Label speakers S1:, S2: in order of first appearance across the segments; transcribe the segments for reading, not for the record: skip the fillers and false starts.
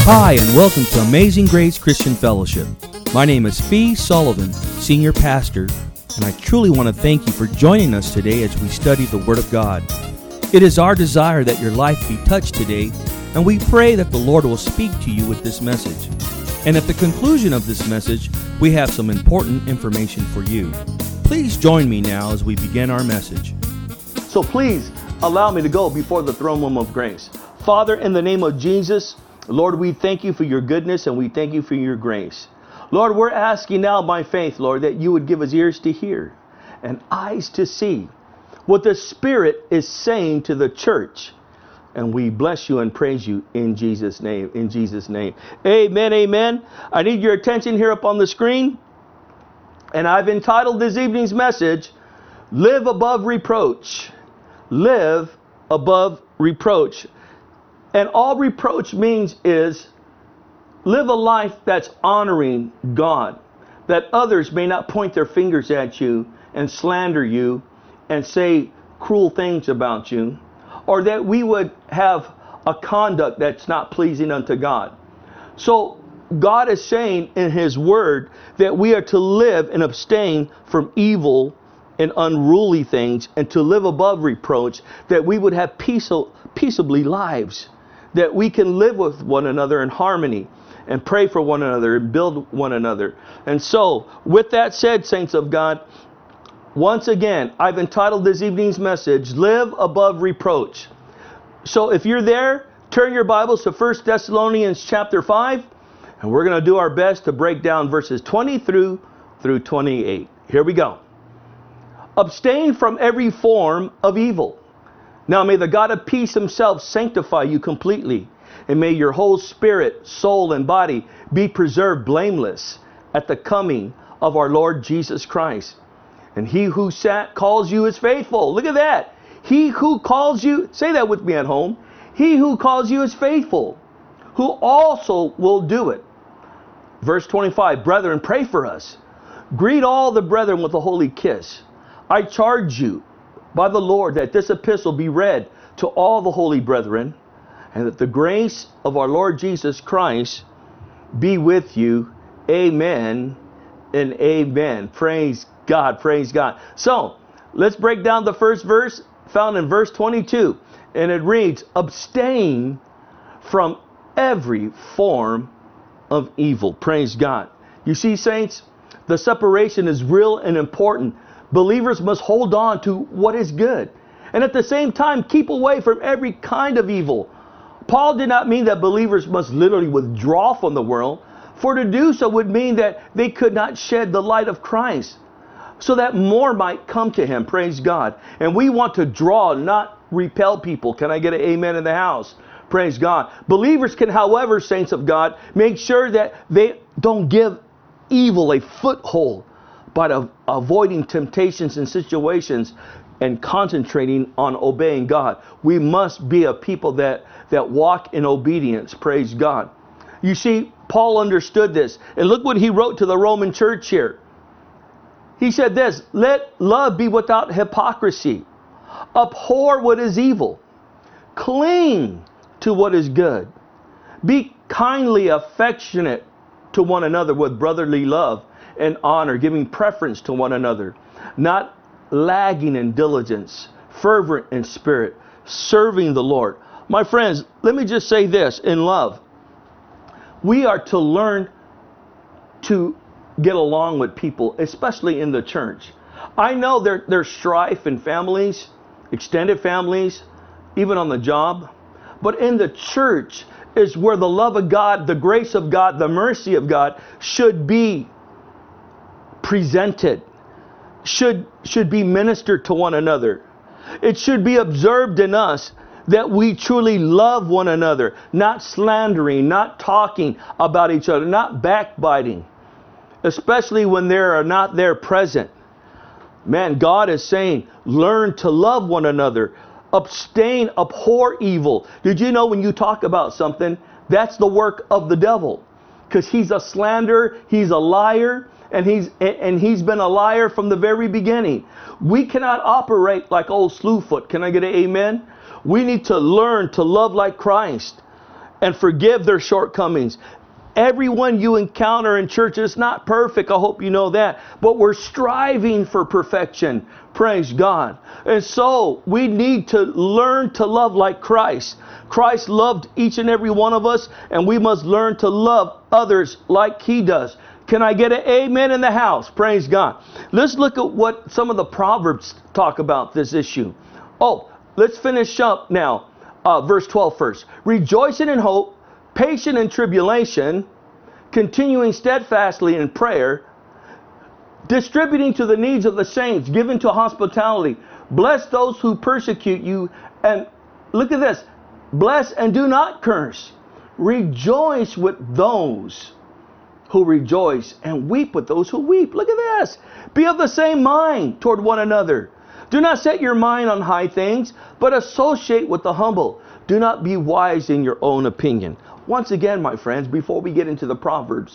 S1: Hi, and welcome to Amazing Grace Christian Fellowship. My name is Fee Sullivan, Senior Pastor, and I truly want to thank you for joining us today as we study the Word of God. It is our desire that your life be touched today, and we pray that the Lord will speak to you with this message. And at the conclusion of this message, we have some important information for you. Please join me now as we begin our message.
S2: So please allow me to go before the throne room of grace. Father, in the name of Jesus, Lord, we thank you for your goodness and we thank you for your grace. Lord, we're asking now by faith, Lord, that you would give us ears to hear and eyes to see what the Spirit is saying to the church. And we bless you and praise you in Jesus' name. In Jesus' name. Amen, amen. I need your attention here up on the screen. And I've entitled this evening's message, Live Above Reproach. Live above reproach. And all reproach means is live a life that's honoring God, that others may not point their fingers at you and slander you and say cruel things about you, or that we would have a conduct that's not pleasing unto God. So God is saying in His Word that we are to live and abstain from evil and unruly things and to live above reproach, that we would have peaceably lives, that we can live with one another in harmony and pray for one another and build one another. And so, with that said, saints of God, once again, I've entitled this evening's message, Live Above Reproach. So if you're there, turn your Bibles to 1 Thessalonians chapter 5, and we're going to do our best to break down verses 20 through 28. Here we go. Abstain from every form of evil. Now may the God of peace himself sanctify you completely, and may your whole spirit, soul, and body be preserved blameless at the coming of our Lord Jesus Christ. And he who calls you is faithful. Look at that. He who calls you, say that with me at home. He who calls you is faithful, who also will do it. Verse 25, brethren, pray for us. Greet all the brethren with a holy kiss. I charge you by the Lord that this epistle be read to all the holy brethren, and that the grace of our Lord Jesus Christ be with you. Amen and amen. Praise God, praise God. So, let's break down the first verse found in verse 22. And it reads, abstain from every form of evil. Praise God. You see, saints, the separation is real and important. Believers must hold on to what is good, and at the same time keep away from every kind of evil. Paul did not mean that believers must literally withdraw from the world, for to do so would mean that they could not shed the light of Christ, so that more might come to him. Praise God. And we want to draw, not repel people. Can I get an amen in the house? Praise God. Believers can, however, saints of God, make sure that they don't give evil a foothold, by avoiding temptations and situations and concentrating on obeying God. We must be a people that walk in obedience. Praise God. You see, Paul understood this. And look what he wrote to the Roman church here. He said this, let love be without hypocrisy. Abhor what is evil. Cling to what is good. Be kindly affectionate to one another with brotherly love and honor, giving preference to one another, not lagging in diligence, fervent in spirit, serving the Lord. My friends, let me just say this in love. We are to learn to get along with people, especially in the church. I know there's strife in families, extended families, even on the job. But in the church is where the love of God, the grace of God, the mercy of God should be presented, should be ministered to one another. It should be observed in us that we truly love one another, not slandering, not talking about each other, not backbiting, especially when they are not there present. Man, God is saying, learn to love one another. Abstain, abhor evil. Did you know when you talk about something, that's the work of the devil? Because he's a slanderer, he's a liar, and he's been a liar from the very beginning. We cannot operate like old Slewfoot. Can I get an amen? We need to learn to love like Christ. and forgive their shortcomings. Everyone you encounter in church is not perfect. I hope you know that. But we're striving for perfection. Praise God. And so we need to learn to love like Christ. Christ loved each and every one of us, and we must learn to love others like He does. Can I get an amen in the house? Praise God. Let's look at what some of the Proverbs talk about this issue. Oh, let's finish up now. Verse 12 first. Rejoicing in hope, patient in tribulation, continuing steadfastly in prayer, distributing to the needs of the saints, giving to hospitality. Bless those who persecute you. And look at this. Bless and do not curse. Rejoice with those who rejoice and weep with those who weep. Look at this. Be of the same mind toward one another. Do not set your mind on high things, but associate with the humble. Do not be wise in your own opinion. Once again, my friends, before we get into the Proverbs,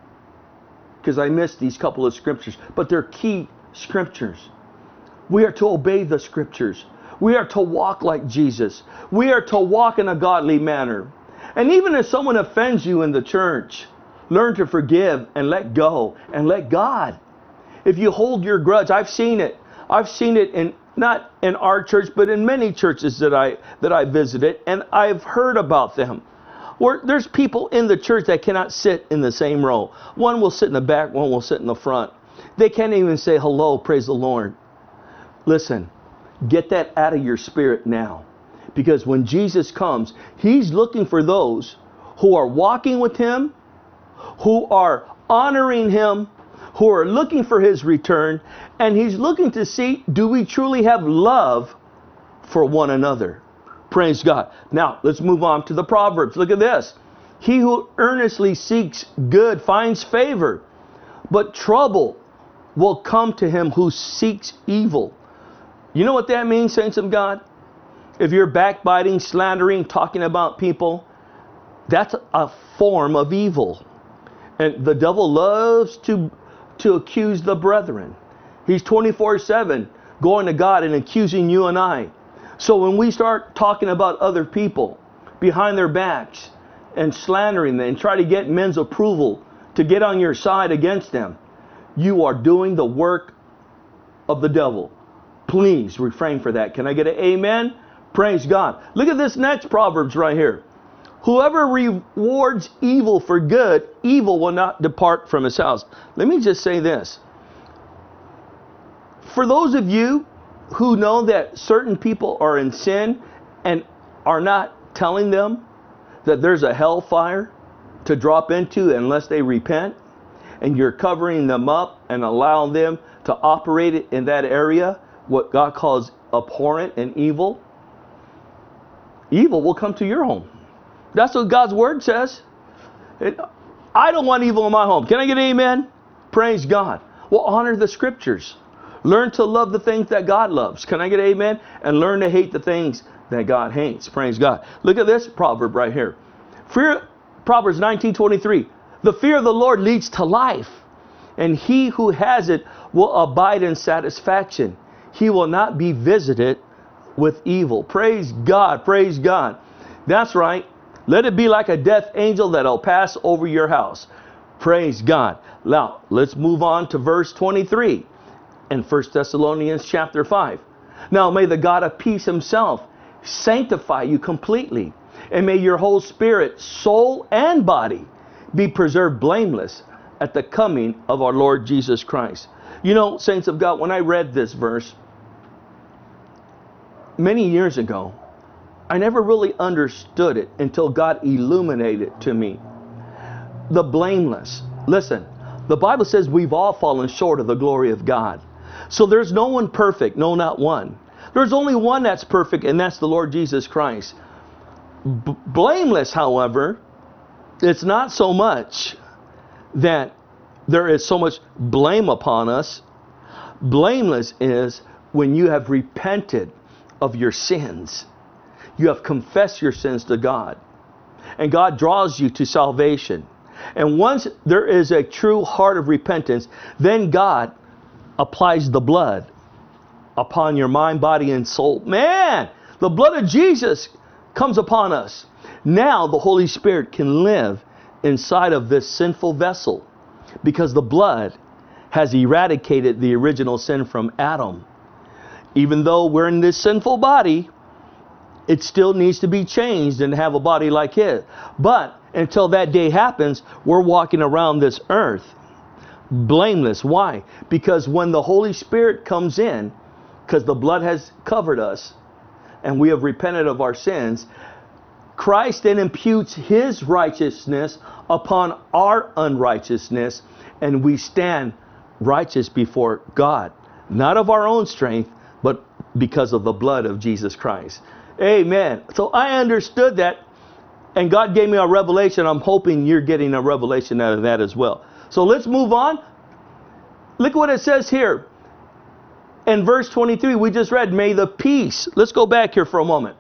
S2: because I missed these couple of scriptures, but they're key scriptures. We are to obey the scriptures. We are to walk like Jesus. We are to walk in a godly manner. And even if someone offends you in the church, learn to forgive and let go and let God. If you hold your grudge, I've seen it. I've seen it in not in our church, but in many churches that I visited, and I've heard about them. Where there's people in the church that cannot sit in the same row. One will sit in the back, one will sit in the front. They can't even say hello, praise the Lord. Listen, get that out of your spirit now. Because when Jesus comes, He's looking for those who are walking with Him, who are honoring Him, who are looking for His return, and He's looking to see, do we truly have love for one another? Praise God. Now, let's move on to the Proverbs. Look at this. He who earnestly seeks good finds favor, but trouble will come to him who seeks evil. You know what that means, saints of God? If you're backbiting, slandering, talking about people, that's a form of evil. And the devil loves to accuse the brethren. He's 24/7 going to God and accusing you and I. So when we start talking about other people behind their backs and slandering them and try to get men's approval to get on your side against them, you are doing the work of the devil. Please refrain from that. Can I get an amen? Praise God. Look at this next Proverbs right here. Whoever rewards evil for good, evil will not depart from his house. Let me just say this. For those of you who know that certain people are in sin and are not telling them that there's a hellfire to drop into unless they repent, and you're covering them up and allowing them to operate in that area, what God calls abhorrent and evil, evil will come to your home. That's what God's word says. I don't want evil in my home. Can I get an amen? Praise God. Well, honor the scriptures. Learn to love the things that God loves. Can I get an amen? And learn to hate the things that God hates. Praise God. Look at this proverb right here. Proverbs 19:23. The fear of the Lord leads to life, and he who has it will abide in satisfaction. He will not be visited with evil. Praise God. Praise God. That's right. Let it be like a death angel that'll pass over your house. Praise God. Now, let's move on to verse 23 in 1 Thessalonians chapter 5. Now, may the God of peace himself sanctify you completely, and may your whole spirit, soul, and body be preserved blameless at the coming of our Lord Jesus Christ. You know, saints of God, when I read this verse many years ago, I never really understood it until God illuminated it to me. The blameless. Listen, the Bible says we've all fallen short of the glory of God. So there's no one perfect, no, not one. There's only one that's perfect, and that's the Lord Jesus Christ. Blameless, however, it's not so much that there is so much blame upon us. Blameless is when you have repented of your sins. You have confessed your sins to God, and God draws you to salvation. And once there is a true heart of repentance, then God applies the blood upon your mind, body, and soul. Man, the blood of Jesus comes upon us, now the Holy Spirit can live inside of this sinful vessel because the blood has eradicated the original sin from Adam. Even though we're in this sinful body, it still needs to be changed and have a body like his. But until that day happens, we're walking around this earth blameless. Why? Because when the Holy Spirit comes in, because the blood has covered us and we have repented of our sins, Christ then imputes his righteousness upon our unrighteousness, and we stand righteous before God, not of our own strength, but because of the blood of Jesus Christ. Amen. So I understood that, and God gave me a revelation. I'm hoping you're getting a revelation out of that as well. So let's move on. Look what it says here. In verse 23, we just read, may the peace. Let's go back here for a moment.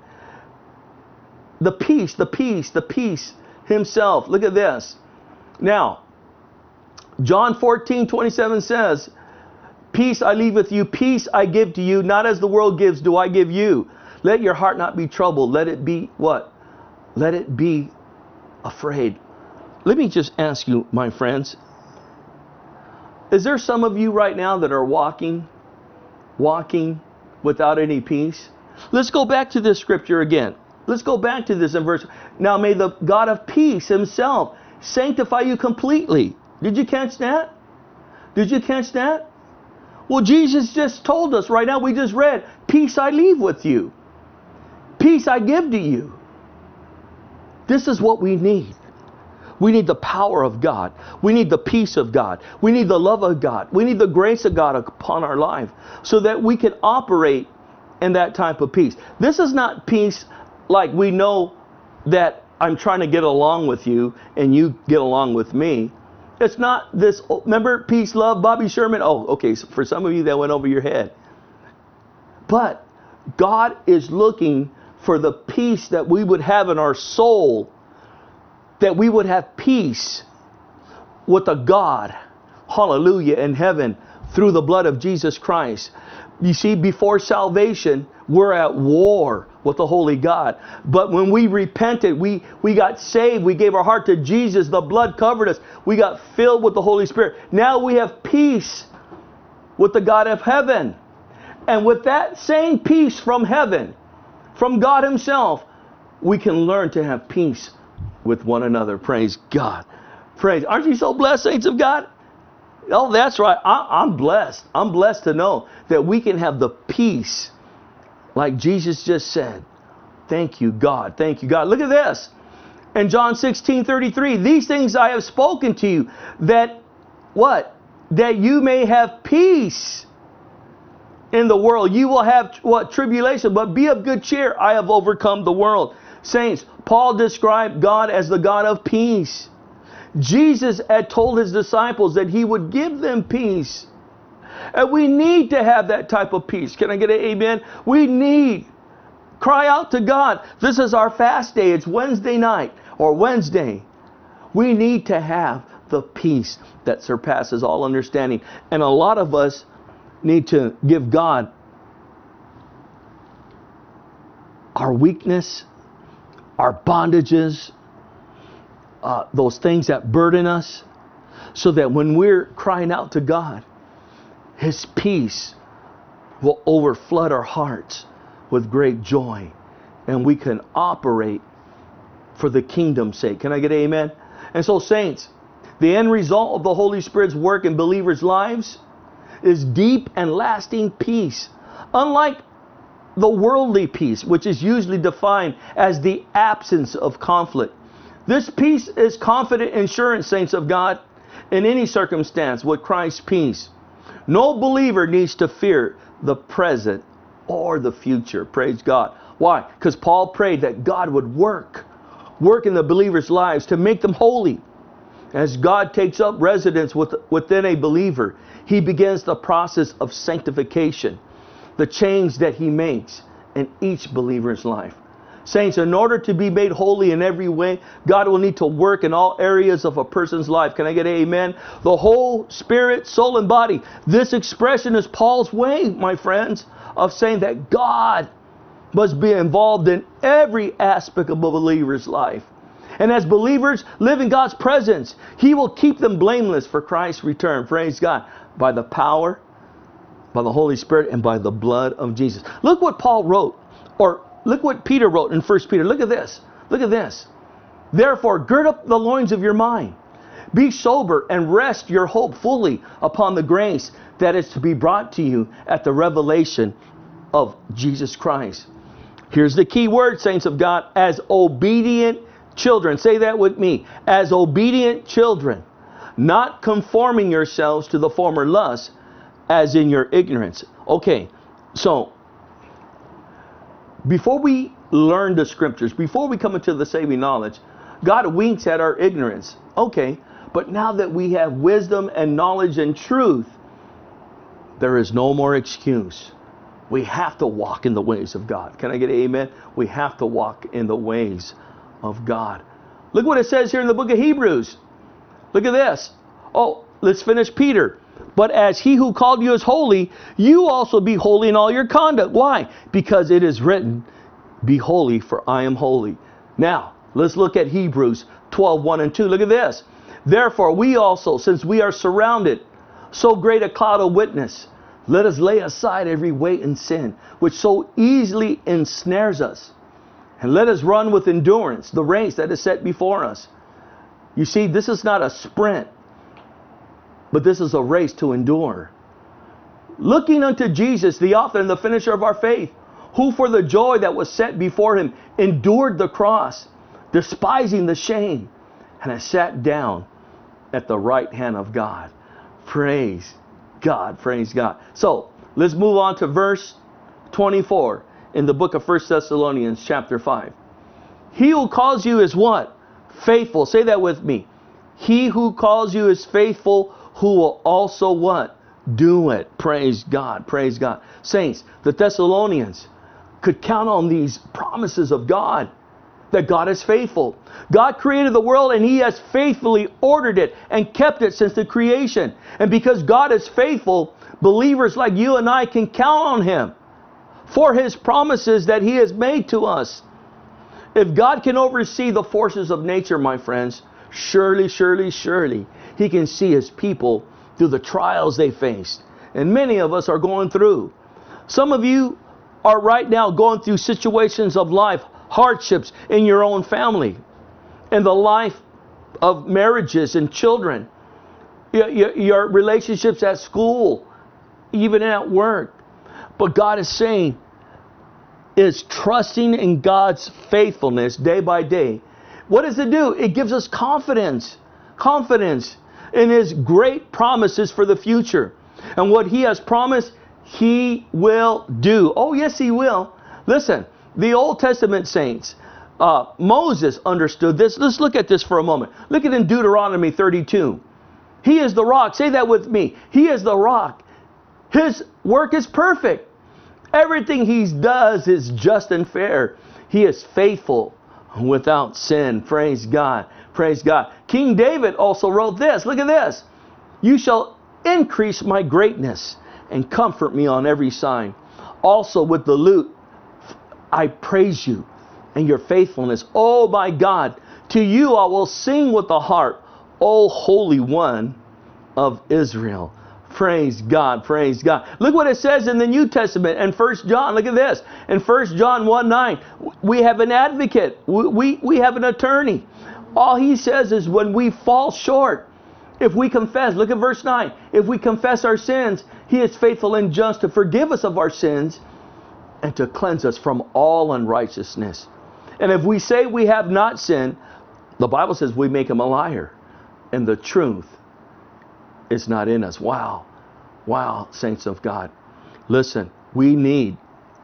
S2: The peace himself. Look at this. Now, John 14:27 says, peace I leave with you, peace I give to you, not as the world gives do I give you. Let your heart not be troubled. Let it be what? Let it be afraid. Let me just ask you, my friends, is there some of you right now that are walking without any peace? Let's go back to this scripture again. Let's go back to this in verse. Now may the God of peace himself sanctify you completely. Did you catch that? Did you catch that? Well, Jesus just told us right now, we just read, peace I leave with you. Peace I give to you. This is what we need. We need the power of God. We need the peace of God. We need the love of God. We need the grace of God upon our life so that we can operate in that type of peace. This is not peace like we know that I'm trying to get along with you and you get along with me. It's not this, remember peace, love, Bobby Sherman? Oh, okay, so for some of you that went over your head. But God is looking for the peace that we would have in our soul, that we would have peace with a God, hallelujah, in heaven through the blood of Jesus Christ. You see, before salvation, we're at war with the Holy God. But when we repented, we got saved, we gave our heart to Jesus, the blood covered us, we got filled with the Holy Spirit. Now we have peace with the God of heaven. And with that same peace from heaven, from God himself, we can learn to have peace with one another. Praise God. Praise. Aren't you so blessed, saints of God? Oh, that's right. I'm blessed. I'm blessed to know that we can have the peace like Jesus just said. Thank you, God. Thank you, God. Look at this. In John 16:33, these things I have spoken to you, that what? That you may have peace in the world. You will have what? Tribulation, but be of good cheer. I have overcome the world. Saints, Paul described God as the God of peace. Jesus had told his disciples that he would give them peace. And we need to have that type of peace. Can I get an amen? We need. Cry out to God. This is our fast day. It's Wednesday night or Wednesday. We need to have the peace that surpasses all understanding. And a lot of us need to give God our weakness, our bondages, those things that burden us, so that when we're crying out to God, his peace will overflood our hearts with great joy, and we can operate for the kingdom's sake. Can I get an amen? And so, saints, the end result of the Holy Spirit's work in believers' lives is deep and lasting peace. Unlike the worldly peace, which is usually defined as the absence of conflict. This peace is confident insurance, saints of God, in any circumstance with Christ's peace. No believer needs to fear the present or the future. Praise God. Why? Because Paul prayed that God would work in the believers' lives to make them holy. As God takes up residence within a believer, he begins the process of sanctification, the change that he makes in each believer's life. Saints, in order to be made holy in every way, God will need to work in all areas of a person's life. Can I get an amen? The whole spirit, soul, and body. This expression is Paul's way, my friends, of saying that God must be involved in every aspect of a believer's life. And as believers live in God's presence, He will keep them blameless for Christ's return. Praise God. By the power, by the Holy Spirit, and by the blood of Jesus. Look what Paul wrote, or look what Peter wrote in 1 Peter. Look at this. Look at this. Therefore, gird up the loins of your mind. Be sober and rest your hope fully upon the grace that is to be brought to you at the revelation of Jesus Christ. Here's the key word, saints of God. As obedient children. Say that with me. As obedient children, not conforming yourselves to the former lusts, as in your ignorance. Okay, so before we learn the scriptures, before we come into the saving knowledge, God winks at our ignorance. Okay, but now that we have wisdom and knowledge and truth, there is no more excuse. We have to walk in the ways of God. Can I get an amen? We have to walk in the ways of God. Look what it says here in the book of Hebrews. Look at this. Oh, let's finish Peter. But as He who called you is holy, you also be holy in all your conduct. Why? Because it is written, be holy, for I am holy. Now, let's look at Hebrews 12, 1 and 2. Look at this. Therefore, we also, since we are surrounded so great a cloud of witness, let us lay aside every weight and sin, which so easily ensnares us. And let us run with endurance the race that is set before us. You see, this is not a sprint, but this is a race to endure. Looking unto Jesus, the author and the finisher of our faith, who for the joy that was set before Him endured the cross, despising the shame, and has sat down at the right hand of God. Praise God, praise God. So, let's move on to verse 24 in the book of 1 Thessalonians chapter 5. He who calls you is what? Faithful. Say that with me. He who calls you is faithful, who will also what? Do it. Praise God, praise God. Saints, the Thessalonians could count on these promises of God, that God is faithful. God created the world and He has faithfully ordered it and kept it since the creation. And because God is faithful, believers like you and I can count on Him for His promises that He has made to us. If God can oversee the forces of nature, my friends, surely, surely, surely He can see His people through the trials they faced. And many of us are going through. Some of you are right now going through situations of life, hardships in your own family, in the life of marriages and children, your relationships at school, even at work. But God is saying, is trusting in God's faithfulness day by day. What does it do? It gives us confidence. Confidence in His great promises for the future. And what He has promised, He will do. Oh, yes, He will. Listen, the Old Testament saints, Moses understood this. Let's look at this for a moment. Look at in Deuteronomy 32. He is the rock. Say that with me. He is the rock. His work is perfect. Everything He does is just and fair. He is faithful without sin. Praise God. Praise God. King David also wrote this. Look at this. You shall increase my greatness and comfort me on every side. Also with the lute, I praise you and your faithfulness. Oh my God, to you I will sing with the harp, O Holy One of Israel. Praise God, praise God. Look what it says in the New Testament and 1 John. Look at this. In 1 John 1:9, we have an advocate. We have an attorney. All he says is when we fall short, if we confess, look at verse 9. If we confess our sins, He is faithful and just to forgive us of our sins and to cleanse us from all unrighteousness. And if we say we have not sinned, the Bible says we make Him a liar, and the truth is not in us. Wow. Wow, saints of God. Listen, we need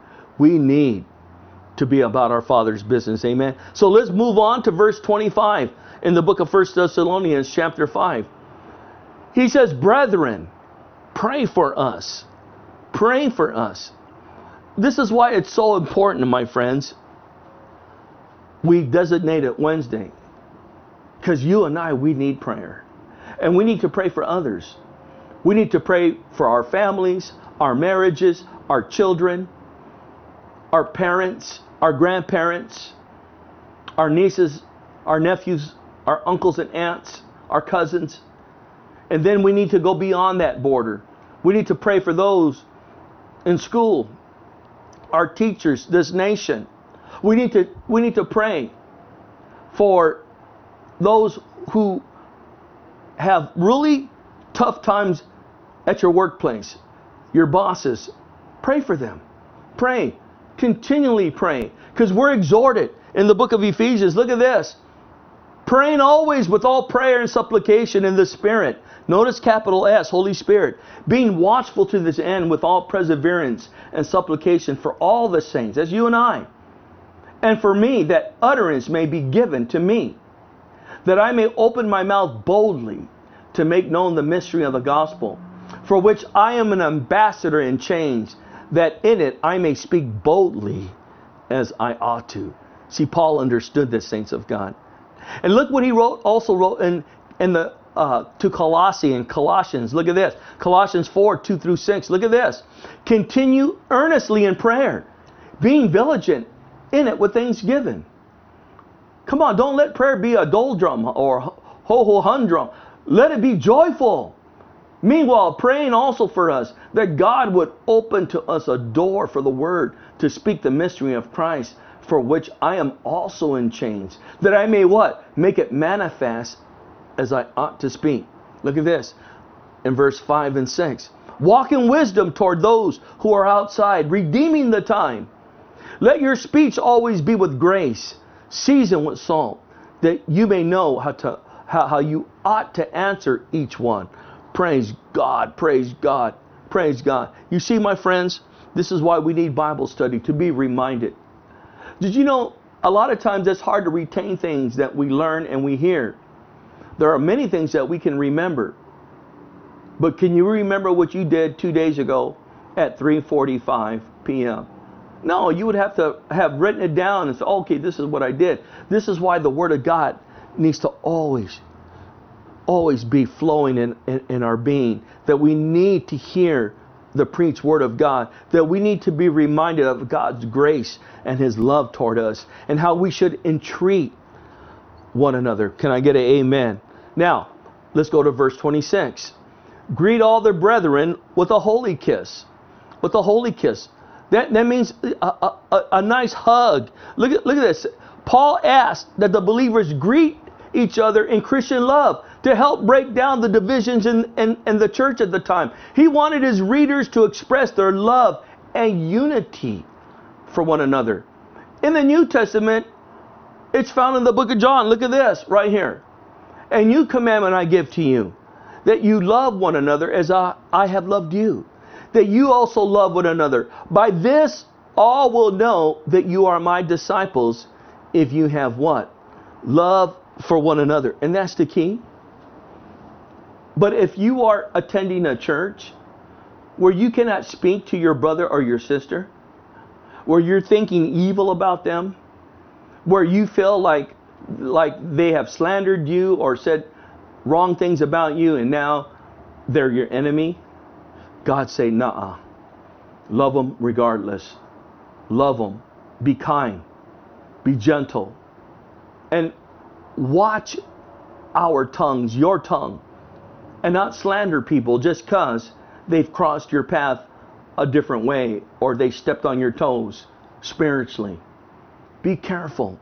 S2: to be about our Father's business. Amen. So let's move on to verse 25 in the book of 1 Thessalonians chapter 5. He says, brethren, pray for us. Pray for us. This is why it's so important, my friends. We designate it Wednesday. Because you and I, we need prayer. And we need to pray for others. We need to pray for our families, our marriages, our children. our parents, our grandparents, our nieces, our nephews, our uncles and aunts, our cousins. And then we need to go beyond that border. We need to pray for those in school, our teachers, this nation. We need to pray for those who have really tough times at your workplace, your bosses. Pray for them. Pray. Continually pray. Because we're exhorted in the book of Ephesians. Look at this. Praying always with all prayer and supplication in the Spirit. Notice capital S, Holy Spirit. Being watchful to this end with all perseverance and supplication for all the saints. That's you and I. And for me, that utterance may be given to me, that I may open my mouth boldly to make known the mystery of the gospel, for which I am an ambassador in chains, that in it I may speak boldly as I ought to. See, Paul understood this, saints of God. And look what he also wrote in the to Colossians. Look at this. Colossians 4, 2 through 6. Look at this. Continue earnestly in prayer, being vigilant in it with thanksgiving. Come on, don't let prayer be a doldrum or ho-ho-humdrum. Let it be joyful. Meanwhile, praying also for us that God would open to us a door for the word to speak the mystery of Christ, for which I am also in chains, that I may what? Make it manifest as I ought to speak. Look at this in verse 5 and 6. Walk in wisdom toward those who are outside, redeeming the time. Let your speech always be with grace, seasoned with salt, that you may know how you ought to answer each one. Praise God, praise God, praise God. You see, my friends, this is why we need Bible study, to be reminded. Did you know a lot of times it's hard to retain things that we learn and we hear? There are many things that we can remember. But can you remember what you did 2 days ago at 3:45 p.m.? No, you would have to have written it down and say, okay, this is what I did. This is why the Word of God needs to always be flowing in our being. That we need to hear the preached Word of God. That we need to be reminded of God's grace and His love toward us, and how we should entreat one another. Can I get an amen? Now, let's go to verse 26. Greet all the brethren with a holy kiss. With a holy kiss. That means a nice hug. Look at this. Paul asked that the believers greet each other in Christian love to help break down the divisions in the church at the time. He wanted his readers to express their love and unity for one another. In the New Testament, it's found in the book of John. Look at this right here. A new commandment I give to you, that you love one another as I have loved you. That you also love one another. By this, all will know that you are my disciples if you have what? Love for one another. And that's the key. But if you are attending a church where you cannot speak to your brother or your sister, where you're thinking evil about them, where you feel like they have slandered you or said wrong things about you and now they're your enemy, God say, nuh-uh. Love them regardless. Love them. Be kind. Be gentle. And watch our tongues, your tongue, and not slander people just because they've crossed your path a different way or they stepped on your toes spiritually. Be careful.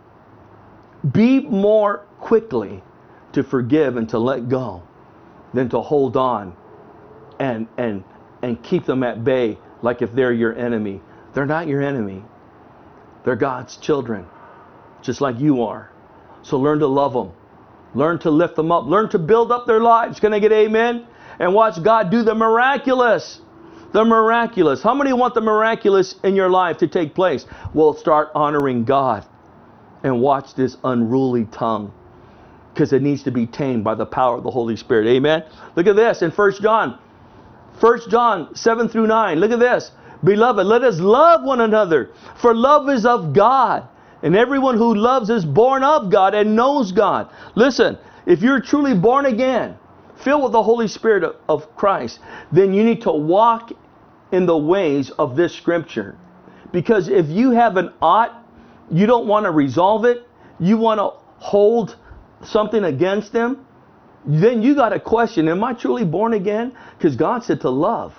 S2: Be more quickly to forgive and to let go than to hold on and keep them at bay like if they're your enemy. They're not your enemy. They're God's children, just like you are. So learn to love them. Learn to lift them up. Learn to build up their lives. Can I get amen? And watch God do the miraculous. The miraculous. How many want the miraculous in your life to take place? Well, start honoring God. And watch this unruly tongue. Because it needs to be tamed by the power of the Holy Spirit. Amen? Look at this in 1 John. 1 John 7 through 9. Look at this. Beloved, let us love one another. For love is of God. And everyone who loves is born of God and knows God. Listen, if you're truly born again, filled with the Holy Spirit of Christ, then you need to walk in the ways of this scripture. Because if you have an ought, you don't want to resolve it, you want to hold something against them, then you got to question, am I truly born again? Because God said to love.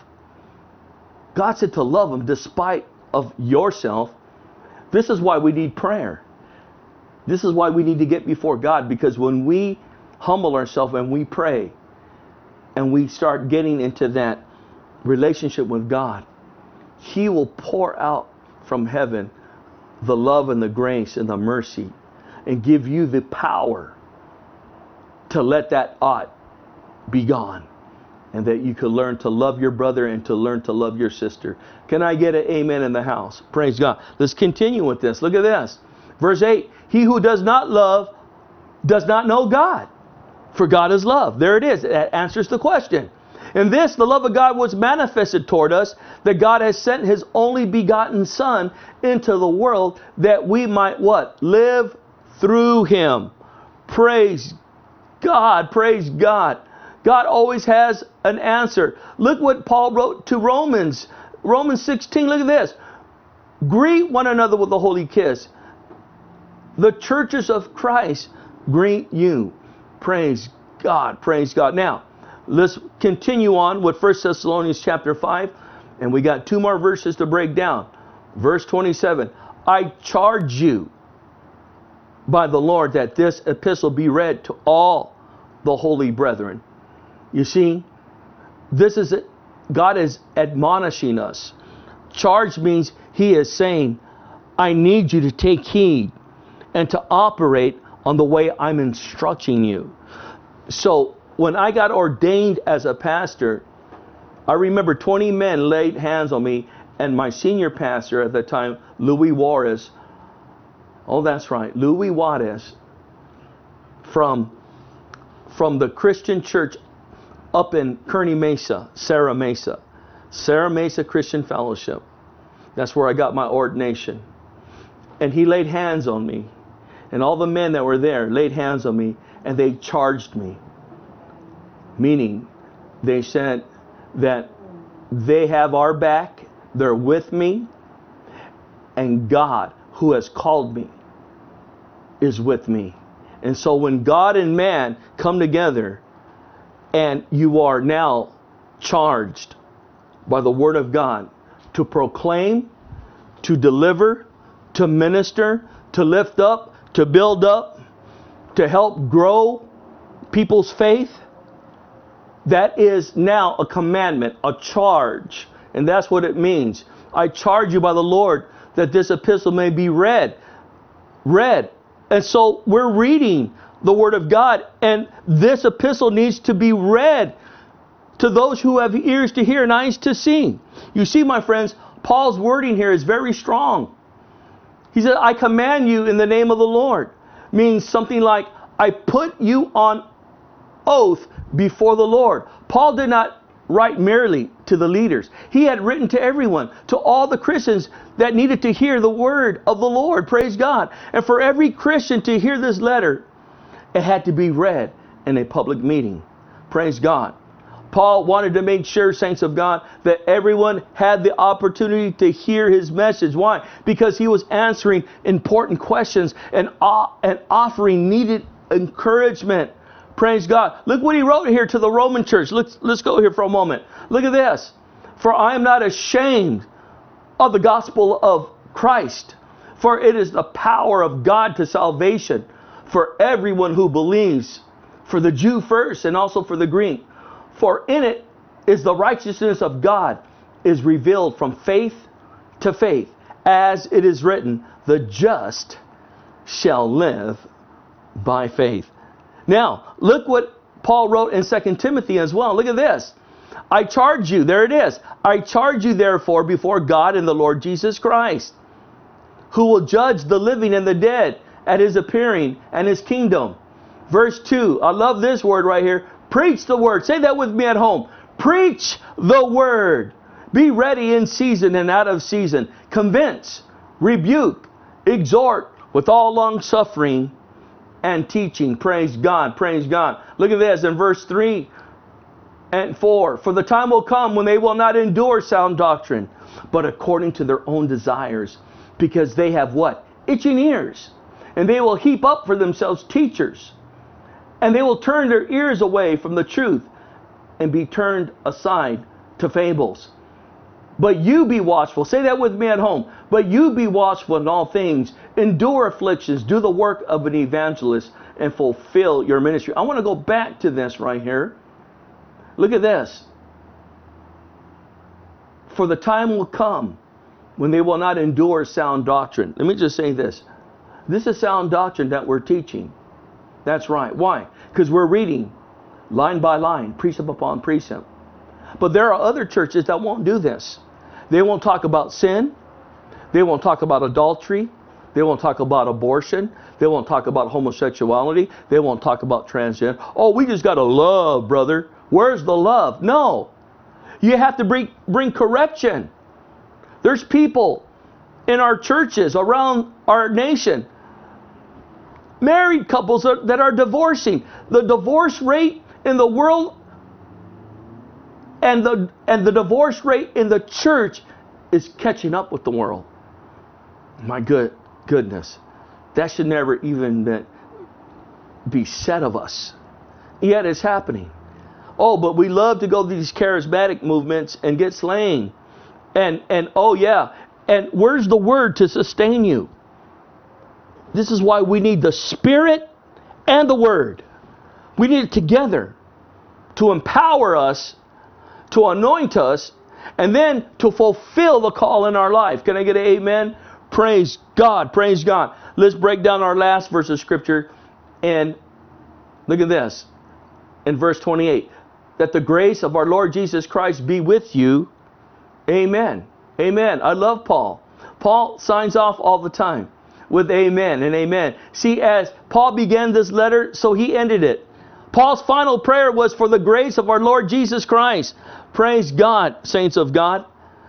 S2: God said to love them despite of yourself. This is why we need prayer. This is why we need to get before God, because when we humble ourselves and we pray and we start getting into that relationship with God, He will pour out from heaven the love and the grace and the mercy and give you the power to let that ought be gone, and that you could learn to love your brother and to learn to love your sister. Can I get an amen in the house? Praise God. Let's continue with this. Look at this. Verse 8. He who does not love does not know God, for God is love. There it is. That answers the question. In this, the love of God was manifested toward us, that God has sent His only begotten Son into the world that we might what? Live through Him. Praise God. Praise God. God always has an answer. Look what Paul wrote to Romans. Romans 16, look at this. Greet one another with a holy kiss. The churches of Christ greet you. Praise God. Praise God. Now, let's continue on with 1 Thessalonians chapter 5. And we got two more verses to break down. Verse 27. I charge you by the Lord that this epistle be read to all the holy brethren. You see, this is it. God is admonishing us. Charge means He is saying, I need you to take heed and to operate on the way I'm instructing you. So when I got ordained as a pastor, I remember 20 men laid hands on me, and my senior pastor at the time, Louis Juarez, oh that's right, Louis Juarez, from the Christian church up in Kearney Mesa, Serra Mesa Christian Fellowship. That's where I got my ordination. And he laid hands on me. And all the men that were there laid hands on me, and they charged me. Meaning, they said that they have our back, they're with me, and God, who has called me, is with me. And so when God and man come together, and you are now charged by the Word of God to proclaim, to deliver, to minister, to lift up, to build up, to help grow people's faith, that is now a commandment, a charge. And that's what it means. I charge you by the Lord that this epistle may be read. And so we're reading the Word of God, and this epistle needs to be read to those who have ears to hear and eyes to see. You see, my friends, Paul's wording here is very strong. He said, I command you in the name of the Lord. Means something like, I put you on oath before the Lord. Paul did not write merely to the leaders. He had written to everyone, to all the Christians that needed to hear the word of the Lord. Praise God. And for every Christian to hear this letter, it had to be read in a public meeting. Praise God. Paul wanted to make sure, saints of God, that everyone had the opportunity to hear his message. Why? Because he was answering important questions and offering needed encouragement. Praise God. Look what he wrote here to the Roman church. Let's go here for a moment. Look at this. For I am not ashamed of the gospel of Christ, for it is the power of God to salvation for everyone who believes, for the Jew first and also for the Greek. For in it is the righteousness of God is revealed from faith to faith, as it is written, the just shall live by faith. Now, look what Paul wrote in 2 Timothy as well. Look at this. I charge you, there it is. I charge you therefore before God and the Lord Jesus Christ, who will judge the living and the dead at His appearing and His kingdom. Verse 2, I love this word right here. Preach the word. Say that with me at home. Preach the word. Be ready in season and out of season. Convince, rebuke, exhort with all long suffering and teaching. Praise God. Praise God. Look at this in verse 3. And 4, for the time will come when they will not endure sound doctrine, but according to their own desires, because they have what? Itching ears. And they will heap up for themselves teachers. And they will turn their ears away from the truth and be turned aside to fables. But you be watchful. Say that with me at home. But you be watchful in all things. Endure afflictions. Do the work of an evangelist and fulfill your ministry. I want to go back to this right here. Look at this. For the time will come when they will not endure sound doctrine. Let me just say this. This is sound doctrine that we're teaching. That's right. Why? Because we're reading line by line, precept upon precept. But there are other churches that won't do this. They won't talk about sin. They won't talk about adultery. They won't talk about abortion. They won't talk about homosexuality. They won't talk about transgender. Oh, we just got to love, brother. Where's the love? No. You have to bring correction. There's people in our churches around our nation, married couples that are divorcing. The divorce rate in the world and the divorce rate in the church is catching up with the world. My goodness. That should never even be said of us. Yet it's happening. Oh, but we love to go to these charismatic movements and get slain. And oh yeah. And where's the word to sustain you? This is why we need the Spirit and the Word. We need it together to empower us, to anoint us, and then to fulfill the call in our life. Can I get an amen? Praise God. Praise God. Let's break down our last verse of Scripture. And look at this. In verse 28. That the grace of our Lord Jesus Christ be with you. Amen. Amen. I love Paul. Paul signs off all the time with amen and amen. See, as Paul began this letter, so he ended it. Paul's final prayer was for the grace of our Lord Jesus Christ. Praise God, saints of God.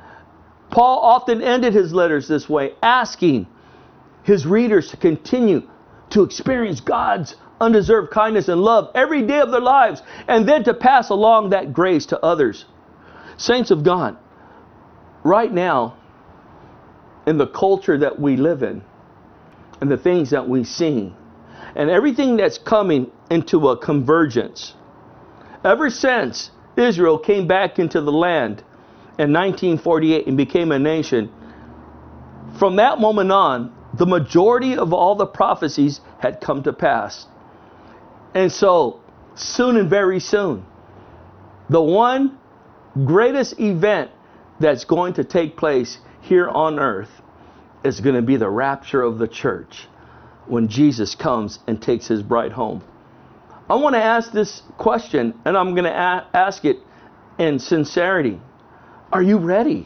S2: Paul often ended his letters this way, asking his readers to continue to experience God's undeserved kindness and love every day of their lives, and then to pass along that grace to others. Saints of God, right now, in the culture that we live in, and the things that we see, and everything that's coming into a convergence, ever since Israel came back into the land in 1948 and became a nation, from that moment on, the majority of all the prophecies had come to pass. And so, soon and very soon, the one greatest event that's going to take place here on earth is going to be the rapture of the church when Jesus comes and takes his bride home. I want to ask this question, and I'm going to ask it in sincerity. Are you ready?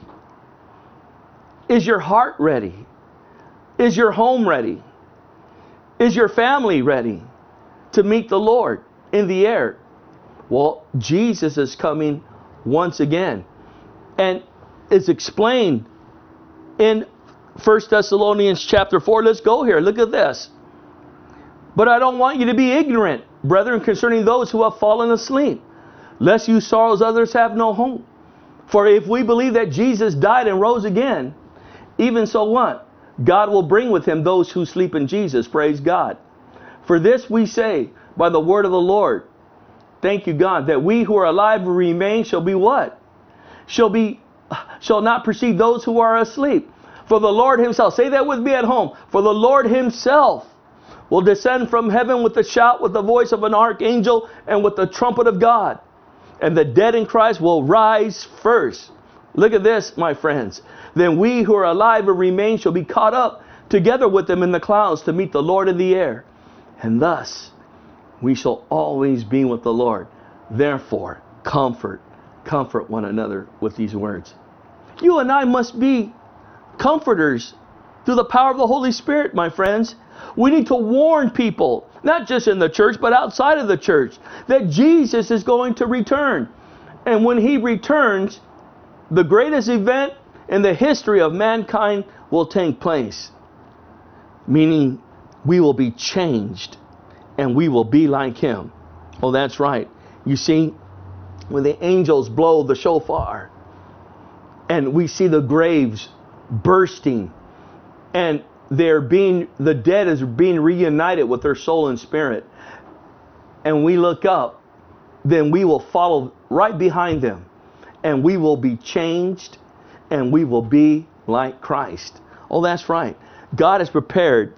S2: Is your heart ready? Is your home ready? Is your family ready to meet the Lord in the air? Well, Jesus is coming once again. And it's explained in 1 Thessalonians chapter 4. Let's go here. Look at this. But I don't want you to be ignorant, brethren, concerning those who have fallen asleep, lest you sorrows others have no hope. For if we believe that Jesus died and rose again, even so what? God will bring with him those who sleep in Jesus. Praise God. For this we say by the word of the Lord. Thank you, God, that we who are alive and remain shall be what? Shall not precede those who are asleep. For the Lord himself, say that with me at home. For the Lord himself will descend from heaven with a shout, with the voice of an archangel, and with the trumpet of God. And the dead in Christ will rise first. Look at this, my friends. Then we who are alive and remain shall be caught up together with them in the clouds to meet the Lord in the air. And thus we shall always be with the Lord. Therefore, comfort one another with these words. You and I must be comforters through the power of the Holy Spirit, my friends. We need to warn people, not just in the church, but outside of the church, that Jesus is going to return. And when he returns, the greatest event in the history of mankind will take place. Meaning, we will be changed and we will be like him. Oh, that's right. You see, when the angels blow the shofar and we see the graves bursting and the dead is being reunited with their soul and spirit, and we look up, then we will follow right behind them, and we will be changed, and we will be like Christ. Oh, that's right. God has prepared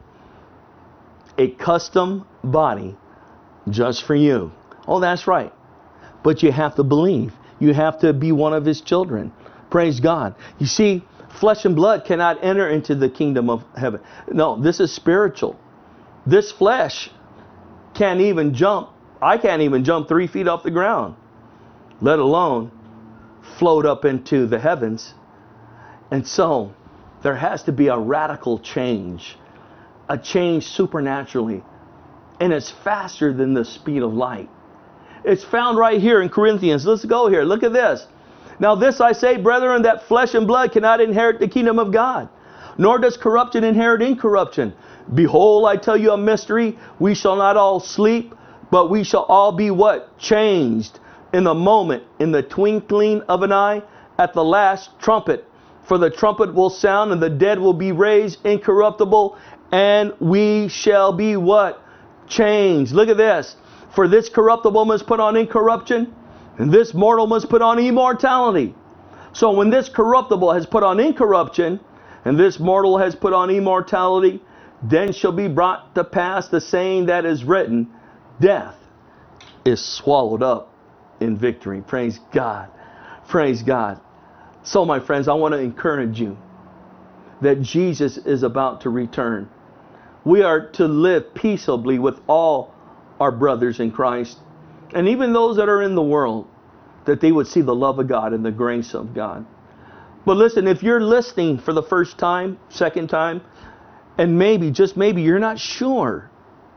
S2: a custom body just for you. Oh, that's right. But you have to believe. You have to be one of His children. Praise God. You see, flesh and blood cannot enter into the kingdom of heaven. No, this is spiritual. This flesh can't even jump. I can't even jump 3 feet off the ground, let alone float up into the heavens. And so there has to be a radical change, a change supernaturally. And it's faster than the speed of light. It's found right here in Corinthians. Let's go here. Look at this. Now this I say, brethren, that flesh and blood cannot inherit the kingdom of God, nor does corruption inherit incorruption. Behold, I tell you a mystery. We shall not all sleep, but we shall all be what? Changed in a moment, in the twinkling of an eye, at the last trumpet. For the trumpet will sound, and the dead will be raised incorruptible, and we shall be what? Changed. Look at this. For this corruptible must put on incorruption, and this mortal must put on immortality. So when this corruptible has put on incorruption, and this mortal has put on immortality, then shall be brought to pass the saying that is written, death is swallowed up in victory. Praise God. Praise God. So my friends, I want to encourage you that Jesus is about to return. We are to live peaceably with all our brothers in Christ, and even those that are in the world, that they would see the love of God and the grace of God. But listen, if you're listening for the first time, second time, and maybe, just maybe, you're not sure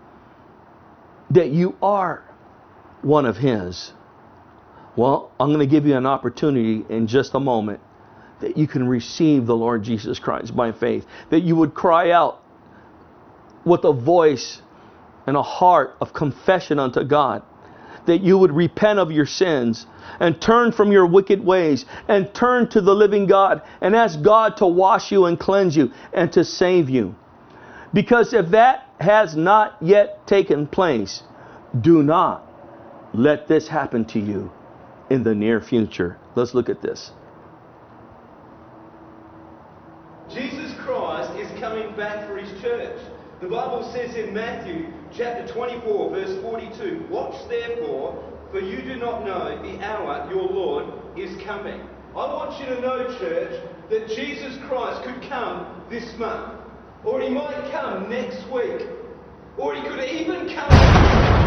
S2: that you are one of His, well, I'm going to give you an opportunity in just a moment that you can receive the Lord Jesus Christ by faith, that you would cry out with a voice and a heart of confession unto God, that you would repent of your sins and turn from your wicked ways and turn to the living God and ask God to wash you and cleanse you and to save you. Because if that has not yet taken place, do not let this happen to you in the near future. Let's look at this.
S3: Jesus Christ is coming back for His church. The Bible says in Matthew chapter 24 verse 42, watch therefore, for you do not know the hour your Lord is coming. I want you to know, church, that Jesus Christ could come this month, or He might come next week, or He could even come...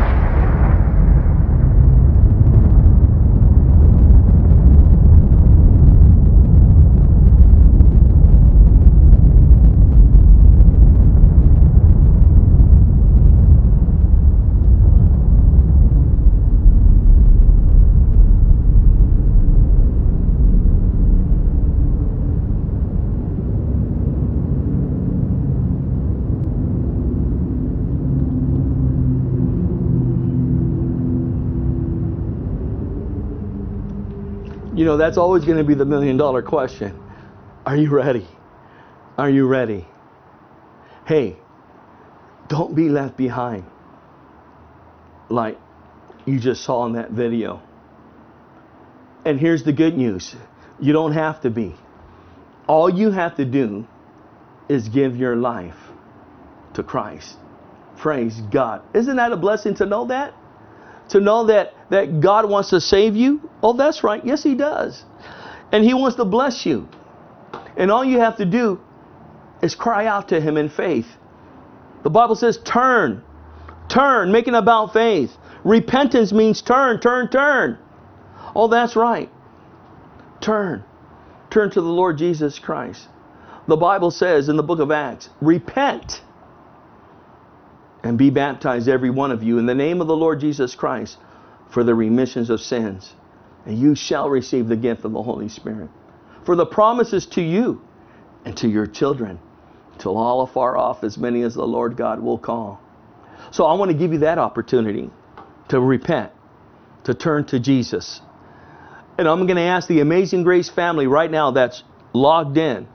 S2: You know, that's always going to be the $1 million question. Are you ready? Are you ready? Hey, don't be left behind like you just saw in that video. And here's the good news. You don't have to be. All you have to do is give your life to Christ. Praise God. Isn't that a blessing to know that? To know that God wants to save you? Oh, that's right. Yes, He does. And He wants to bless you. And all you have to do is cry out to Him in faith. The Bible says turn. Turn, making about faith. Repentance means turn. Oh, that's right. Turn. Turn to the Lord Jesus Christ. The Bible says in the book of Acts, repent and be baptized, every one of you, in the name of the Lord Jesus Christ for the remissions of sins. And you shall receive the gift of the Holy Spirit. For the promises to you and to your children, till all afar off, as many as the Lord God will call. So I want to give you that opportunity to repent to turn to Jesus. And I'm going to ask the Amazing Grace family right now that's logged in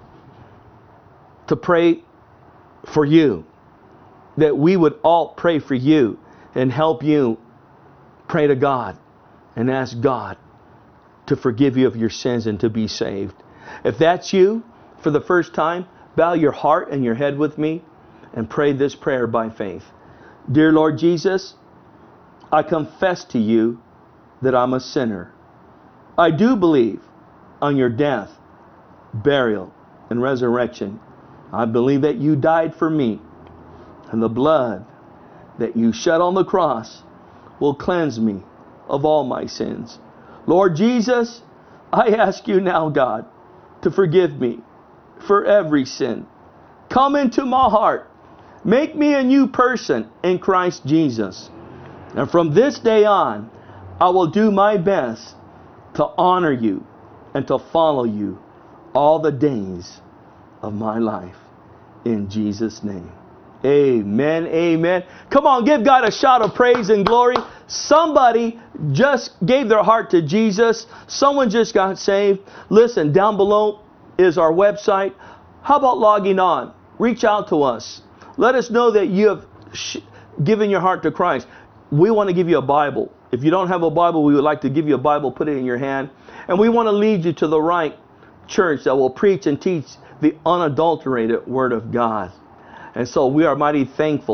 S2: to pray for you. That we would all pray for you and help you pray to God and ask God to forgive you of your sins and to be saved. If that's you, for the first time, bow your heart and your head with me and pray this prayer by faith. Dear Lord Jesus, I confess to you that I'm a sinner. I do believe on your death, burial, and resurrection. I believe that you died for me, and the blood that you shed on the cross will cleanse me of all my sins. Lord Jesus, I ask you now, God, to forgive me for every sin. Come into my heart. Make me a new person in Christ Jesus. And from this day on, I will do my best to honor you and to follow you all the days of my life. In Jesus' name. Amen. Amen. Come on, give God a shout of praise and glory. Somebody just gave their heart to Jesus. Someone just got saved. Listen, down below is our website. How about logging on? Reach out to us. Let us know that you have given your heart to Christ. We want to give you a Bible. If you don't have a Bible, we would like to give you a Bible, put it in your hand. And we want to lead you to the right church that will preach and teach the unadulterated Word of God. And so we are mighty thankful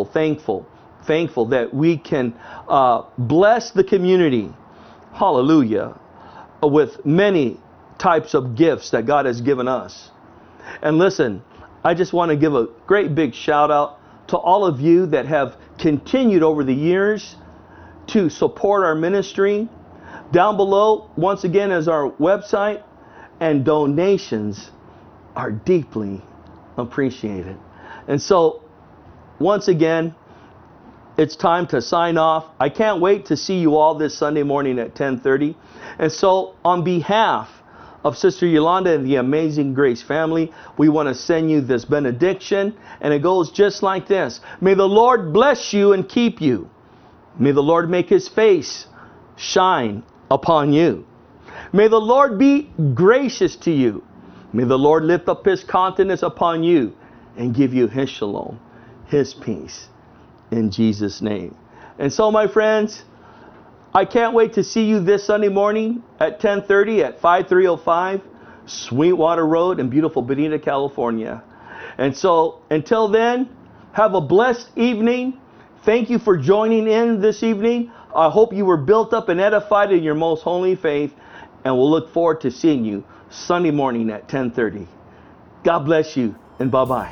S2: that we can bless the community, hallelujah, with many types of gifts that God has given us. And listen, I just want to give a great big shout out to all of you that have continued over the years to support our ministry. Down below, once again, is our website, and donations are deeply appreciated. And so, once again, it's time to sign off. I can't wait to see you all this Sunday morning at 10:30. And so, on behalf of Sister Yolanda and the Amazing Grace family, we want to send you this benediction. And it goes just like this. May the Lord bless you and keep you. May the Lord make His face shine upon you. May the Lord be gracious to you. May the Lord lift up His countenance upon you and give you His shalom, His peace, in Jesus' name. And so, my friends, I can't wait to see you this Sunday morning at 10:30 at 5305 Sweetwater Road in beautiful Bonita, California. And so, until then, have a blessed evening. Thank you for joining in this evening. I hope you were built up and edified in your most holy faith. And we'll look forward to seeing you Sunday morning at 10:30. God bless you, and bye-bye.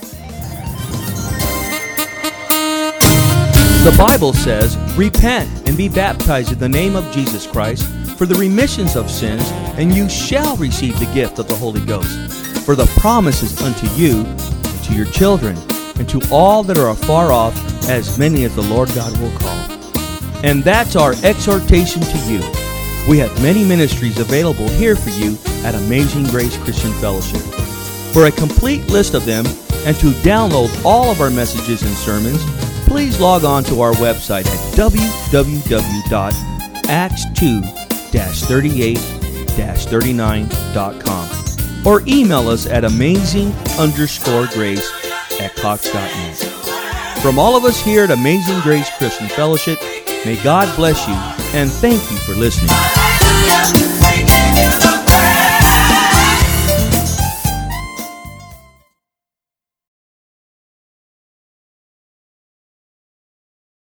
S1: The Bible says, repent and be baptized in the name of Jesus Christ for the remissions of sins, and you shall receive the gift of the Holy Ghost. For the promise is unto you, and to your children, and to all that are afar off, as many as the Lord God will call. And that's our exhortation to you. We have many ministries available here for you at Amazing Grace Christian Fellowship. For a complete list of them and to download all of our messages and sermons, please log on to our website at www.acts2-38-39.com or email us at amazing_grace@cox.net. From all of us here at Amazing Grace Christian Fellowship, may God bless you and thank you for listening.